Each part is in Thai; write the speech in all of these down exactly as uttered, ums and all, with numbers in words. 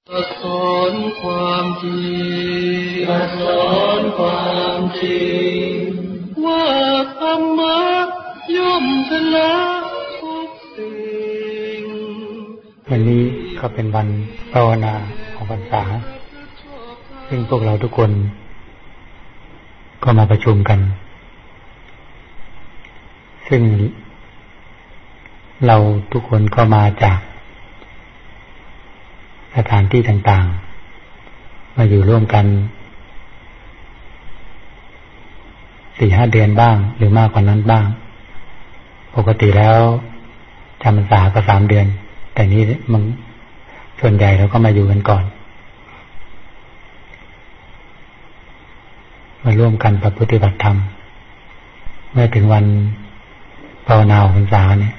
สอนความจริงสอนความจริงว่าธรรมะย่อมชนะทุกสิ่งวันนี้ก็เป็นวันภาวนาของพรรษาซึ่งพวกเราทุกคนก็มาประชุมกันซึ่งเราทุกคนก็มาจากสถานที่ต่างๆมาอยู่ร่วมกันสี่ห้าเดือนบ้างหรือมากกว่านั้นบ้างปกติแล้วจำพรรษาก็สามเดือนแต่นี้มันส่วนใหญ่เราก็มาอยู่กันก่อนมาร่วมกันประพฤติบัติธรรมเมื่อถึงวันภาวนาพรรษาเนี่ย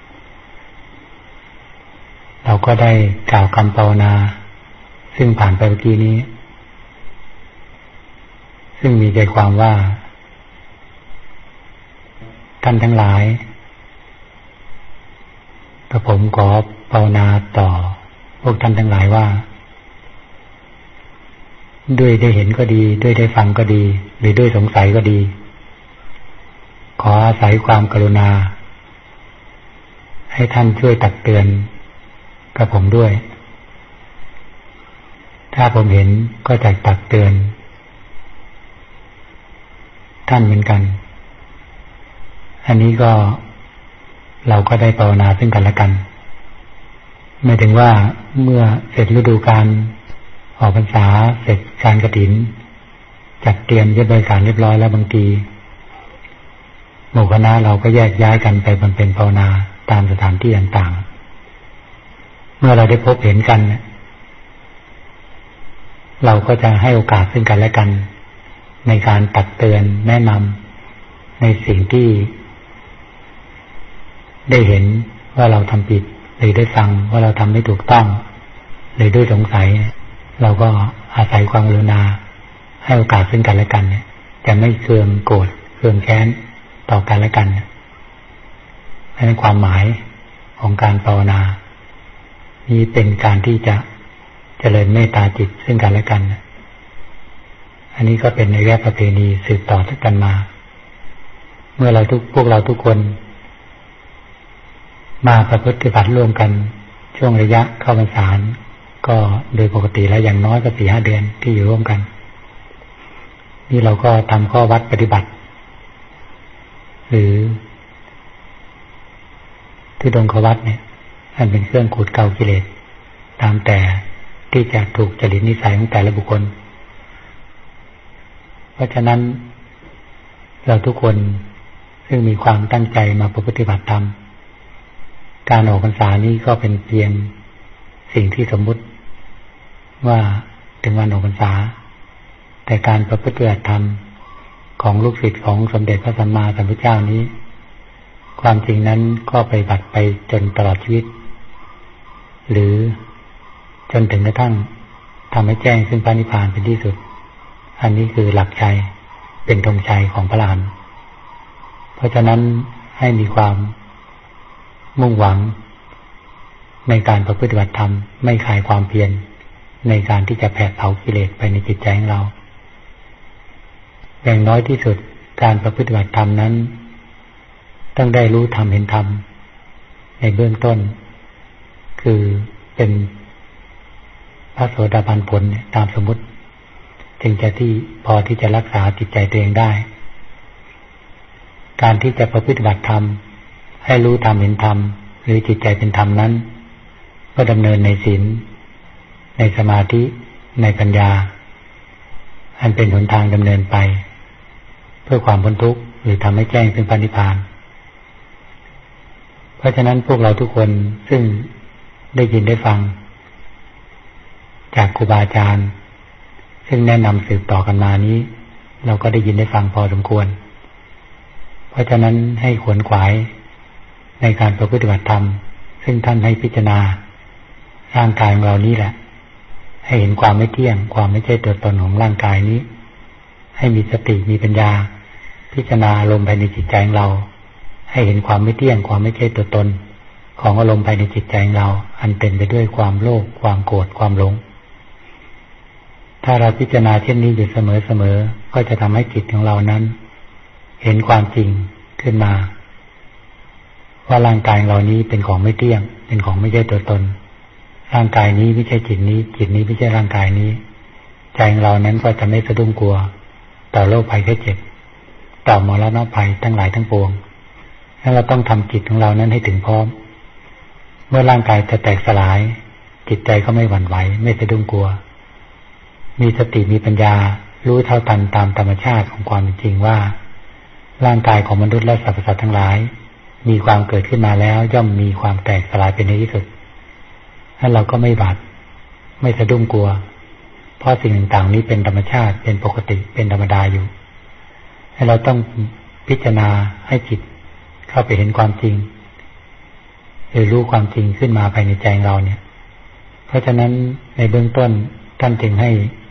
เราก็ได้กล่าวคำภาวนาซึ่งผ่านไปเมื่อกี้นี้ซึ่งมีใจความว่าท่านทั้งหลายกระผมขอภาวนาต่อพวกท่านทั้งหลายว่าด้วยได้เห็นก็ดีด้วยได้ฟังก็ดีหรือด้วยสงสัยก็ดีขออาศัยความกรุณาให้ท่านช่วยตักเตือนกับผมด้วยถ้าผมเห็นก็จะตักเตือนท่านเหมือนกันอันนี้ก็เราก็ได้ภาวนาซึ่งกันและกันหมายถึงว่าเมื่อเสร็จฤดูกาลออกพรรษาเสร็จการกฐินจัดเตรียมเย็บใบสารเรียบร้อยแล้วบางทีหมู่คณะเราก็แยกย้ายกันไปบำเพ็ญภาวนาตามสถานที่ต่างๆเมื่อเราได้พบเห็นกันเราก็จะให้โอกาสซึ่งกันและกันในการตักเตือนแนะนำในสิ่งที่ได้เห็นว่าเราทำผิดหรือได้ฟังว่าเราทำไม่ถูกต้องหรือด้วยสงสัยเราก็อาศัยความกรุณาให้โอกาสซึ่งกันและกันเนี่ยจะไม่เคืองโกรธเคืองแค้นต่อกันและกันนั่นเป็นความหมายของการภาวนานี้เป็นการที่จะเจริญเมตตาจิตซึ่งกันและกันอันนี้ก็เป็นในแง่ประเพณีสืบต่อกันมาเมื่อเราทุกพวกเราทุกคนมาประพฤติบัติร่วมกันช่วงระยะเข้าพรรษาก็โดยปกติแล้วอย่างน้อยก็สี่ห้าเดือนที่อยู่ร่วมกันนี่เราก็ทำข้อวัดปฏิบัติหรือทุดงควัตเนี่ยอันเป็นเครื่องขูดเกากิเลสตามแต่ที่จะถูกจริตนิสัยของแต่ละบุคคลเพราะฉะนั้นเราทุกคนซึ่งมีความตั้งใจมาประพฤติบัติธรรมการออกพรรษานี้ก็เป็นเพียงสิ่งที่สมมุติว่าถึงวันออกพรรษาแต่การประพฤติบัติธรรมของลูกศิษย์ของสมเด็จพระสัมมาสัมพุทธเจ้านี้ความจริงนั้นก็ไปบัติไปจนตลอดชีวิตหรือจนถึงกระทั่งทำให้แจ้งซึ่งพระนิพพานเป็นที่สุดอันนี้คือหลักชัยเป็นธงชัยของพระอรหันต์เพราะฉะนั้นให้มีความมุ่งหวังในการประพฤติบัติธรรมไม่คลายความเพียรในการที่จะแผดเผากิเลสไปในจิตใจของเราอย่างน้อยที่สุดการประพฤติบัติธรรมนั้นต้องได้รู้ธรรมเห็นธรรมในเบื้องต้นคือเป็นพระโสดาบันผลตามสมมุติจึงจะที่พอที่จะรักษาจิตใจตัวเองได้การที่จะประพฤติบัติธรรมให้รู้ธรรมเห็นธรรมหรือจิตใจเป็นธรรมนั้นก็ดำเนินในศีลในสมาธิในปัญญาอันเป็นหนทางดำเนินไปเพื่อความพ้นทุกข์หรือทำให้แจ้งซึ่งพระนิพพานเพราะฉะนั้นพวกเราทุกคนซึ่งได้ยินได้ฟังจากครูบาอาจารย์ซึ่งแนะนำสืบต่อกันมานี้เราก็ได้ยินได้ฟังพอสมควรเพราะฉะนั้นให้ขวนขวายในการประพฤติบัติธรรมซึ่งท่านให้พิจารณาร่างกายของเรานี้แหละให้เห็นความไม่เที่ยงความไม่ใช่ตัวตนของร่างกายนี้ให้มีสติมีปัญญาพิจารณาอารมณ์ภายในจิตใจของเราให้เห็นความไม่เที่ยงความไม่ใช่ตัวตนของอารมณ์ภายในจิตใจของเราอันเต็มไปด้วยความโลภความโกรธความหลง เถ้าเราพิจารณาเช่นนี้อยู่เสมอๆก็จะทำให้จิตของเรานั้นเห็นความจริงขึ้นมาว่าร่างกายเรานี้เป็นของไม่เที่ยงเป็นของไม่ใช่ตัวตนร่างกายนี้ไม่ใช่จิตนี้จิตนี้ไม่ใช่ร่างกายนี้ใจของเรานั้นก็จะไม่สะดุ้งกลัวต่อโรคภัยไข้เจ็บต่อมรณะภัยทั้งหลายทั้งปวงแล้วเราต้องทำจิตของเรานั้นให้ถึงพร้อมเมื่อร่างกายจะแตกสลายจิตใจก็ไม่หวั่นไหวไม่สะดุ้งกลัวมีสติมีปัญญารู้เท่าทันตามธรรมชาติของความเป็นจริงว่าร่างกายของมนุษย์และสรรพสัตว์ทั้งหลายมีความเกิดขึ้นมาแล้วย่อมมีความแตกสลายเป็นในที่สุดให้เราก็ไม่บาดไม่สะดุ้งกลัวเพราะสิ่งต่างๆนี้เป็นธรรมชาติเป็นปกติเป็นธรรมดาอยู่ให้เราต้องพิจารณาให้จิตเข้าไปเห็นความจริงหรือรู้ความจริงขึ้นมาภายในใจเราเนี่ยเพราะฉะนั้นในเบื้องต้นท่านจึงให้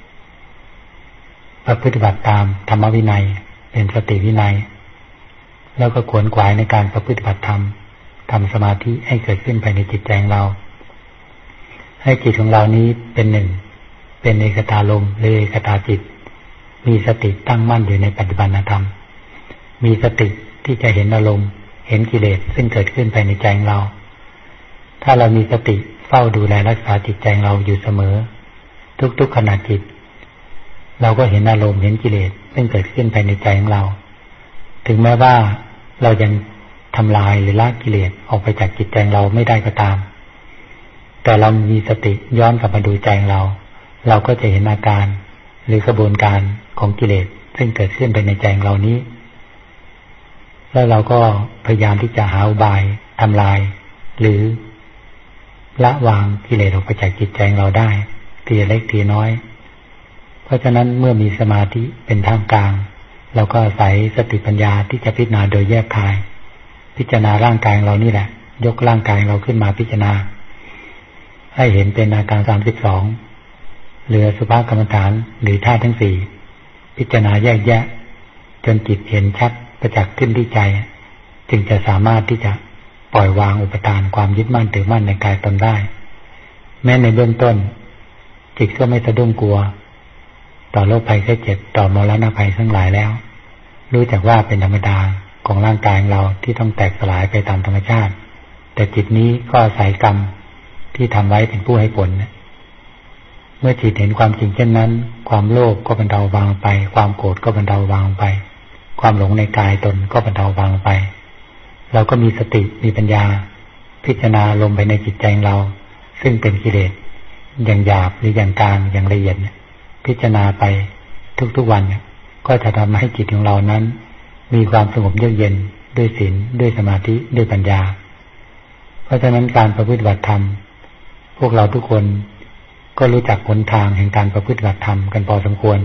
ประพฤติบัติตามธรรมวินัยเป็นสติวินัยแล้วก็ขวนขวายในการประพฤติบัติธรรมทำสมาธิให้เกิดขึ้นภายในจิตใจของเราให้จิตของเรานี้เป็นหนึ่งเป็นเอกตารมณ์หรือเอกตาจิตมีสติตั้งมั่นอยู่ในปัจจุบันธรรมมีสติที่จะเห็นอารมณ์เห็นกิเลสซึ่งเกิดขึ้นภายในใจของเราถ้าเรามีสติเฝ้าดูแลรักษาจิตใจเราอยู่เสมอทุกๆขณะจิตเราก็เห็นอารมณ์เห็นกิเลสซึ่งเกิดขึ้นภายในใจของเราถึงแม้ว่าเรายังทำลายหรือละกิเลสออกไปจากจิตใจเราไม่ได้ก็ตามแต่เรามีสติย้อนกลับมาดูใจเราเราก็จะเห็นอาการหรือกระบวนการของกิเลสซึ่งเกิดขึ้นภายในใจเรานี้แล้วเราก็พยายามที่จะหาอุบายทำลายหรือละวางกิเลสออกไปจากจิตใจเราได้ทีเล็กทีน้อยเพราะฉะนั้นเมื่อมีสมาธิเป็นท่ามกลางเราก็อาศัยสติปัญญาที่จะพิจารณาโดยแยกคายพิจารณาร่างกายเรานี่แหละยกร่างกายเราขึ้นมาพิจารณาให้เห็นเป็นอาการสามสิบสองเหลือสุภกรรมฐานหรือธาตุทั้งสี่พิจารณาแยกแยะจนจิตเห็นชัดประจักษ์ขึ้นที่ใจจึงจะสามารถที่จะปล่อยวางอุปทานความยึดมั่นถือมั่นในกายตนได้แม้ในเบื้องต้นจิตก็ไม่สะดุ้งกลัวต่อโรคภัยไข้เจ็บต่อมรณะภัยทั้งหลายแล้วรู้จักว่าเป็นธรรมดาของร่างกายเราที่ต้องแตกสลายไปตามธรรมชาติแต่จิตนี้ก็อาศัยกรรมที่ทำไว้เป็นผู้ให้ผลเมื่อจิตเห็นความจริงเช่นนั้นความโลภก็บรรเทาบางไปความโกรธก็บรรเทาบางไปความหลงในกายตนก็บรรเทาบางไปเราก็มีสติมีปัญญาพิจารณาลงไปในจิตใจเราซึ่งเป็นกิเลสอย่างหยาบหรืออย่างกลางอย่างละเอียดพิจารณาไปทุกๆวันก็จะทำให้จิตของเรานั้นมีความสงบเยือกเย็นด้วยศีลด้วยสมาธิด้วยปัญญาเพราะฉะนั้นการประพฤติบัติธรรมพวกเราทุกคนก็รู้จักหนทางแห่งการประพฤติบัติธรรมกันพอสมควร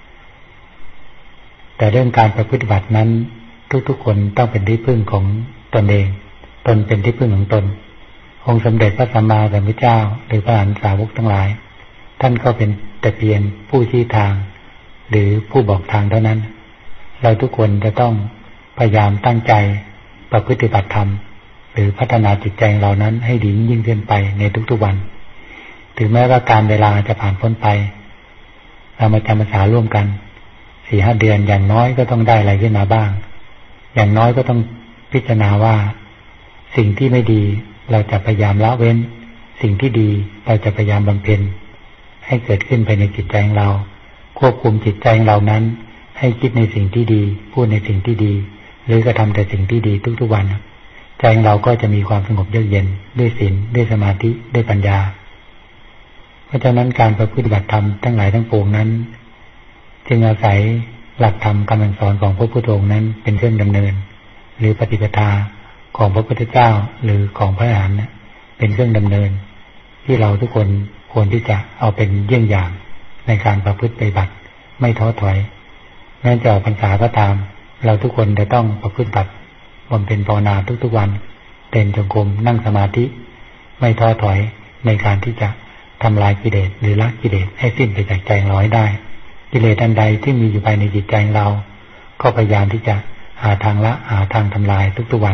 แต่เรื่องการประพฤติบัตินั้นทุกๆคนต้องเป็นที่พึ่งของตนเองตนเป็นที่พึ่งของตนองค์สมเด็จพระสัมมาสัมพุทธเจ้าหรือพระอรหันตสาวกทั้งหลายท่านก็เป็นแต่เพียงผู้ชี้ทางหรือผู้บอกทางเท่านั้นเราทุกคนจะต้องพยายามตั้งใจประพฤติบัติธรรมหรือพัฒนาจิตใจเรานั้นให้ดียิ่งขึ้นไปในทุกๆวันถึงแม้ว่าการเวลาจะผ่านพ้นไปเรามาจำพรรษาร่วมกันสี่ห้าเดือนอย่างน้อยก็ต้องได้อะไรขึ้นมาบ้างอย่างน้อยก็ต้องพิจารณาว่าสิ่งที่ไม่ดีเราจะพยายามละเว้นสิ่งที่ดีเราจะพยายามบำเพ็ญให้เกิดขึ้นภายในจิตใจของเราควบคุมจิตใจของเรานั้นให้คิดในสิ่งที่ดีพูดในสิ่งที่ดีหรือกระทำแต่สิ่งที่ดีทุกๆวันใจของเราก็จะมีความสงบเยือกเย็นด้วยศีลด้วยสมาธิด้วยปัญญาเพราะฉะนั้นการประพฤติบัติธรรมทั้งหลายทั้งปวงนั้นจึงอาศัยหลักธรรมคำสอนของพระพุทธองค์นั้นเป็นเครื่องดำเนินหรือปฏิปทาของพระพุทธเจ้าหรือของพระอรหันต์เป็นเครื่องดำเนินที่เราทุกคนควรที่จะเอาเป็นเยี่ยงอย่างในการประพฤติปฏิบัติไม่ท้อถอยแม้จะออกพรรษาก็ตามเราทุกคนจะต้องประพฤติปฏิบัติบำเพ็ญภาวนาทุกๆวันเดินจงกรมนั่งสมาธิไม่ท้อถอยในการที่จะทำลายกิเลสหรือละกิเลสให้สิ้นไปจากใจเราให้ได้กิเลสอันใดที่มีอยู่ภายในจิตใจเราก็พยายามที่จะหาทางละหาทางทำลายทุกๆวัน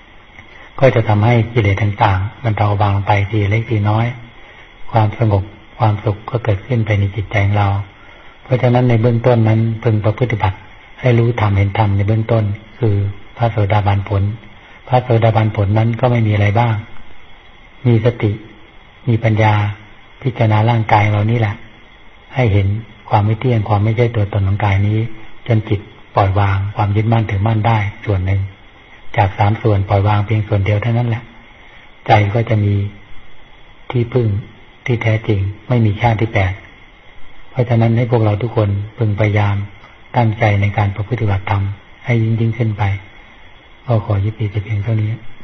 ก็จะทำให้กิเลสต่างๆมันเบาบางไปทีเล็กทีน้อยความสงบความสุขก็เกิดขึ้นไปในจิตใจของเราเพราะฉะนั้นในเบื้องต้นนั้นพึงประพฤติบัติให้รู้ธรรมเห็นธรรมในเบื้องต้นคือพระโสดาบันผลพระโสดาบันผลนั้นก็ไม่มีอะไรบ้างมีสติมีปัญญาพิจารณาร่างกายเรานี่แหละให้เห็นความไม่เที่ยงความไม่ใช่ตัวตนของกายนี้จนจิตปล่อยวางความยึดมั่นถือมั่นได้ส่วนหนึ่งจากสามส่วนปล่อยวางเพียงส่วนเดียวเท่านั้นแหละใจก็จะมีที่พึ่งที่แท้จริงไม่มีชาติที่แปดเพราะฉะนั้นให้พวกเราทุกคนพึงพยายามตั้งใจในการประพฤติบัติธรรมให้ยิ่งยิ่งขึ้นไปก็ขอยุติแต่เพียงเท่านี้